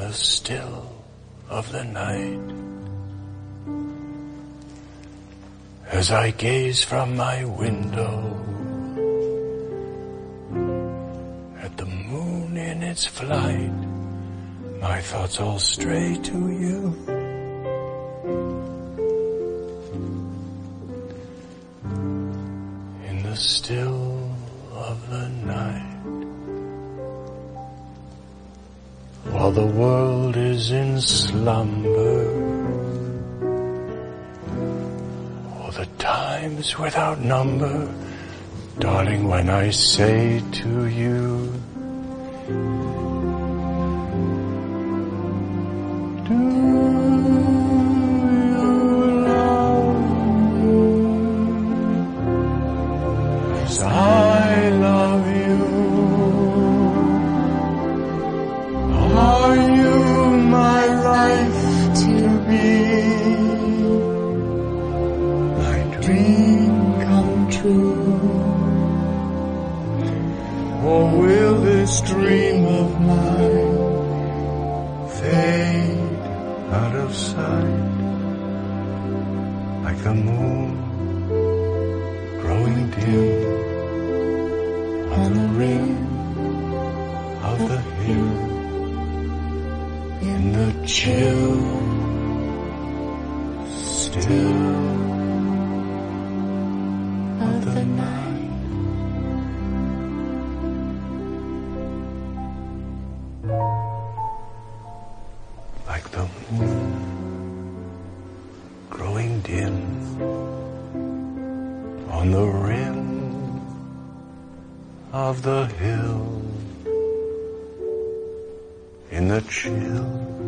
the still of the night, as I gaze from my window at the moon in its flight, my thoughts all stray to you. In the still of the night, while the world is in slumber, or the times without number, darling, when I say to you, do you love me as I love you? Are you my life to be, my dream come true? Or will this dream of mine fade out of sight, like the moon growing dim on the rim of the hill, in the chill, still of the night. Like the moon growing dim on the rim of the hill, in the chill